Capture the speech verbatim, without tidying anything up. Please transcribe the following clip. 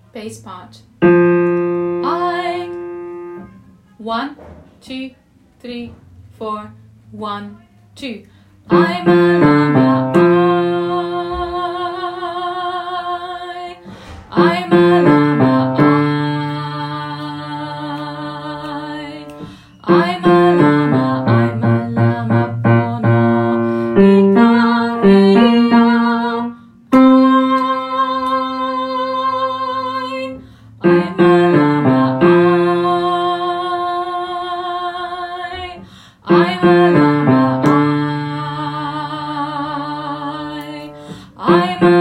bass part. I. One, two, three, four. One, two. I'm a llama. I. I'm a llama. I. I'm a llama. I'm a llama. Pono. Ika ia. I'm a llama. I. I'm a llama. I. I'm a